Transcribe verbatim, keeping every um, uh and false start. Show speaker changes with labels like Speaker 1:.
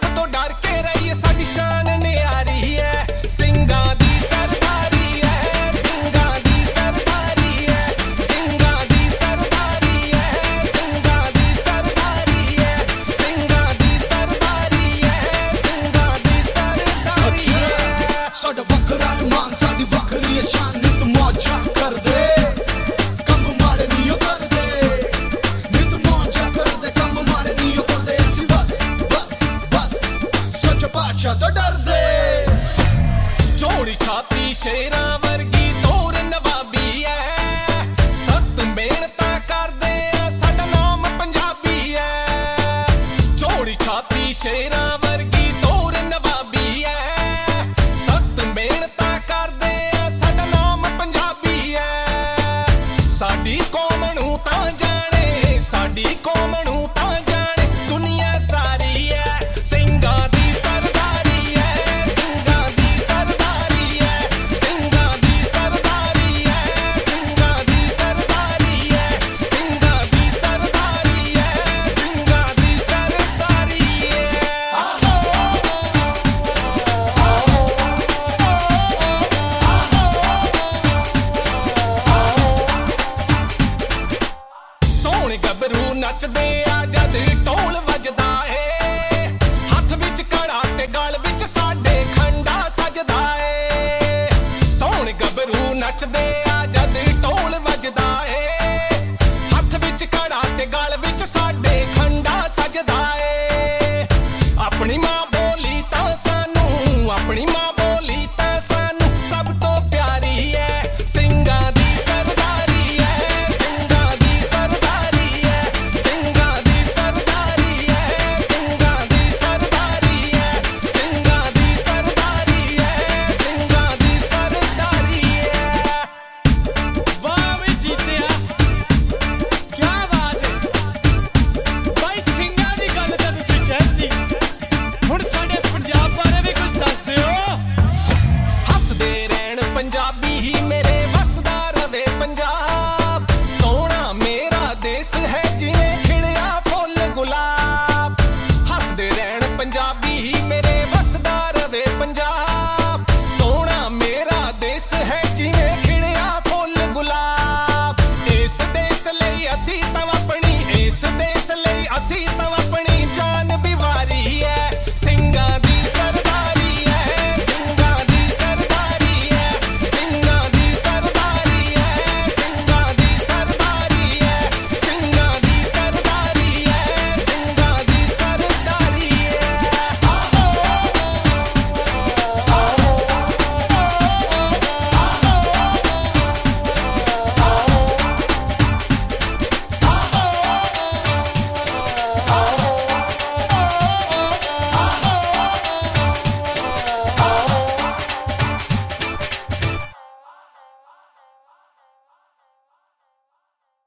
Speaker 1: ਰੱਬ ਤੋਂ ਡਰ ਕੇ ਰਹੀਏ ਸਾਡੀ ਸ਼ਾਨ ਨਿਆਰੀ ਹੈ ਸਿੰਘਾਂ ਦੀ ਸਰਦਾਰੀ ਹੈ ਸਿੰਘਾਂ ਦੀ ਸਰਦਾਰੀ ਹੈ ਸਿੰਘਾਂ ਦੀ ਸਰਦਾਰੀ ਹੈ ਸਿੰਘਾਂ ਦੀ ਸਰਦਾਰੀ ਹੈ ਸਿੰਘਾਂ ਦੀ ਸਰਦਾਰੀ ਹੈ ਸਿੰਘਾਂ ਦੀ ਸਰਦਾਰੀ ਹੈ
Speaker 2: ਸਾਡਾ ਵੱਖਰਾ ਇਮਾਨ ਸਾਡੀ ਵੱਖਰੀ ਹੈ ਸ਼ਾਨ ਨਿਤ ਮੌਜਾਂ ਕਰਦੇ ਕੰਮ ਮਾੜੇ ਨਹੀਂ ਉਹ ਕਰਦੇ ਨਿਤ ਮੌਜਾਂ ਕਰਦੇ ਕੰਮ ਮਾੜੇ ਨਹੀਂ ਉਹ ਕਰਦੇ ਅਸੀਂ ਬਸ ਬਸ ਬਸ ਸੱਚ ਪਾਤਸ਼ਾਹ ਤੋਂ ਡਰਦੇ
Speaker 1: ਚੌੜੀ ਛਾਤੀ ਸ਼ੇਰਾਂ ਵਰਗੀ ਤੋਰ ਨਵਾਬੀ ਐ ਸਖਤ ਮਿਹਨਤਾਂ ਕਰਦੇ ਆ ਸਾਡਾ ਨਾਮ ਪੰਜਾਬੀ ਐ ਚੌੜੀ ਛਾਤੀ ਸ਼ੇਰਾਂ ਵਰਗੀ ਤੋਰ ਨਵਾਬੀ ਐ ਸਖਤ ਮਿਹਨਤਾਂ ਕਰਦੇ ਆ ਸਾਡਾ ਨਾਮ ਪੰਜਾਬੀ ਐ ਸਾਡੀ ਕੌਮ ਨੂੰ ਤਾਂ ਜਾਣੇ ਸਾਡੀ ਕੌਮ ਨੂੰ ਤਾਂ ਜਾਣੇ ਦੁਨੀਆ ਸਾਰੀ ਐ ਸਿੰਘਾਂ ਦੀ ਸਰਦਾਰੀ ਐ ਸਿੰਘਾਂ ਦੀ ਸਰਦਾਰੀ ਐ ਸਿੰਘਾਂ ਦੀ ਸਰਦਾਰੀ ਐ ਸਿੰਘਾਂ ਦੀ ਸਰਦਾਰੀ ਐ ਸਿੰਘਾਂ ਦੀ ਸਰਦਾਰੀ ਐ ਸਿੰਘਾਂ ਦੀ ਸਰਦਾਰੀ ਸੋਹਣੇ ਗੱਭਰੂ ਨੱਚਦੇ ਆ ਜਦ ਢੋਲ ਵੱਜਦਾ ਏ ਹੱਥ ਵਿੱਚ ਕੜਾ ਤੇ ਗਲ ਵਿੱਚ ਸਾਡੇ ਖੰਡਾ ਸਜਦਾ ਏ ਸੋਹਣੇ ਗੱਭਰੂ ਨੱਚਦੇ ਆ ਜਦ ਢੋਲ ਵੱਜਦਾ ਏ ਹੱਥ ਵਿੱਚ ਕੜਾ ਤੇ ਗਲ ਵਿੱਚ ਸਾਡੇ ਖੰਡਾ ਸਜਦਾ ਏ ਆਪਣੀ ਮਾਂ ਬੋਲੀ ਤਾਂ ਸਾਨੂੰ ਆਪਣੀ ਮਾਂ ਬੋਲੀ ਤਾਂ ਸਾਨੂੰ ਸਭ ਤੋਂ ਪਿਆਰੀ ਐ ਸਿੰਘਾਂ ਦੀ ਸਰਦਾਰੀ ਐ ਸਿੰਘਾਂ ਦੀ ਸਰਦਾਰੀ ਐ ਸਿੰਘਾਂ ਦੀ ਸਰਦਾਰੀ ਐ ਸਿੰਘਾਂ ਦੀ ਸਰਦਾਰੀ ਐ ਸਿੰਘਾਂ ਦੀ ਸਰਦਾਰੀ ਐ ਸਿੰਘਾਂ ਦੀ ਸਰਦਾਰੀ ਐ
Speaker 3: ਵਾਹ ਵੇ ਜੀਤਿਆ ਕਿਆ ਬਾਤ ਹੈ ਬਾਈ ਸਿੰਘਾਂ ਦੀ ਗੱਲ ਤਾਂ ਤੁਸੀਂ ਕਹਿਤੀ ਹੁਣ ਸਾਡੇ ਪੰਜਾਬ ਬਾਰੇ ਵੀ ਕੁਝ ਦੱਸ ਦਿਓ
Speaker 1: ਹੱਸਦੇ ਰਹਿਣ ਪੰਜਾਬੀ ਹੀ ਮੇਰੇ ਵਸਦਾ ਰਵੇ ਪੰਜਾਬ ਸੋਹਣਾ ਮੇਰਾ ਦੇਸ਼ ਹੈ ਜਿਵੇਂ ਖਿੜਿਆ ਫੁੱਲ ਗੁਲਾਬ ਹੱਸਦੇ ਰਹਿਣ ਪੰਜਾਬੀ